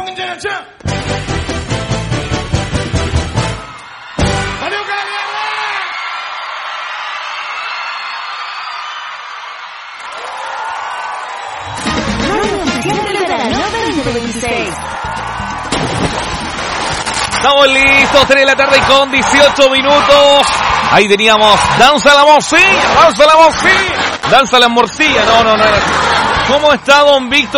Estamos listos, 3 de la tarde con 18 minutos. Ahí teníamos Danza la Morcilla, Danza la Morcilla, Danza la Morcilla. No. ¿Cómo está don Víctor?